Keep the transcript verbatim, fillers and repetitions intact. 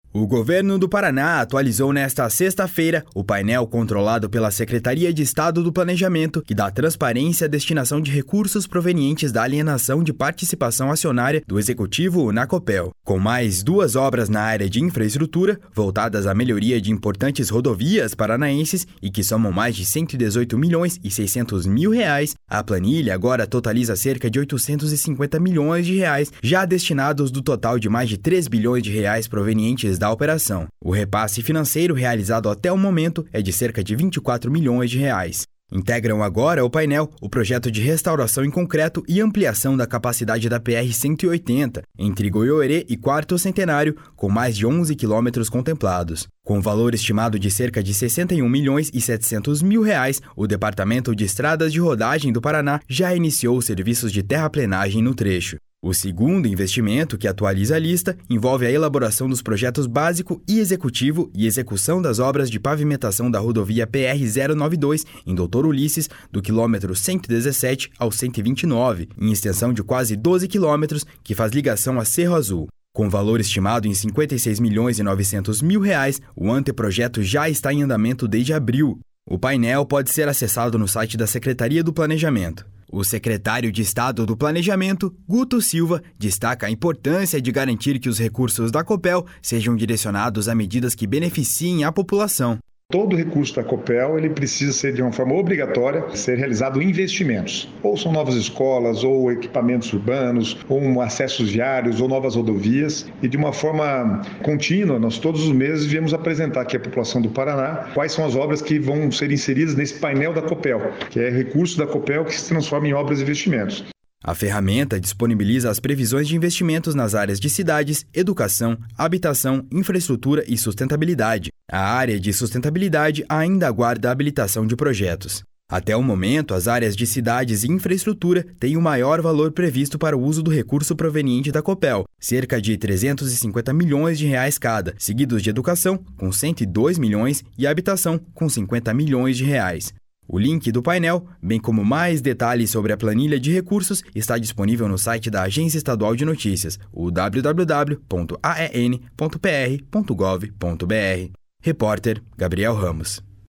O governo do Paraná atualizou nesta sexta-feira o painel controlado pela Secretaria de Estado do Planejamento, que dá transparência à destinação de recursos provenientes da alienação de participação acionária do Executivo na Copel. Com mais duas obras na área de infraestrutura, voltadas à melhoria de importantes rodovias paranaenses e que somam mais de cento e dezoito milhões e seiscentos mil reais, a planilha agora totaliza cerca de oitocentos e cinquenta milhões de reais, já destinados do total de mais de três bilhões de reais provenientes da operação. O repasse financeiro realizado até o momento é de cerca de vinte e quatro milhões de reais. Integram agora o painel o projeto de restauração em concreto e ampliação da capacidade da P R cento e oitenta, entre Goiôerê e Quarto Centenário, com mais de onze quilômetros contemplados. Com valor estimado de cerca de sessenta e um milhões e setecentos mil reais, o Departamento de Estradas de Rodagem do Paraná já iniciou os serviços de terraplenagem no trecho. O segundo investimento, que atualiza a lista, envolve a elaboração dos projetos básico e executivo e execução das obras de pavimentação da rodovia P R zero noventa e dois, em Doutor Ulisses, do quilômetro cento e dezessete ao cento e vinte e nove, em extensão de quase doze quilômetros, que faz ligação a Cerro Azul. Com valor estimado em cinquenta e seis milhões e novecentos mil reais, o anteprojeto já está em andamento desde abril. O painel pode ser acessado no site da Secretaria do Planejamento. O secretário de Estado do Planejamento, Guto Silva, destaca a importância de garantir que os recursos da Copel sejam direcionados a medidas que beneficiem a população. Todo recurso da Copel ele precisa ser, de uma forma obrigatória, ser realizado investimentos. Ou são novas escolas, ou equipamentos urbanos, ou acessos viários, ou novas rodovias. E de uma forma contínua, nós todos os meses viemos apresentar aqui à população do Paraná quais são as obras que vão ser inseridas nesse painel da Copel, que é recurso da Copel que se transforma em obras e investimentos. A ferramenta disponibiliza as previsões de investimentos nas áreas de cidades, educação, habitação, infraestrutura e sustentabilidade. A área de sustentabilidade ainda aguarda a habilitação de projetos. Até o momento, as áreas de cidades e infraestrutura têm o maior valor previsto para o uso do recurso proveniente da Copel, cerca de trezentos e cinquenta milhões de reais cada, seguidos de educação, com cento e dois milhões, e habitação, com cinquenta milhões de reais. O link do painel, bem como mais detalhes sobre a planilha de recursos, está disponível no site da Agência Estadual de Notícias, o w w w ponto a e n ponto p r ponto gov ponto b r. Repórter Gabriel Ramos.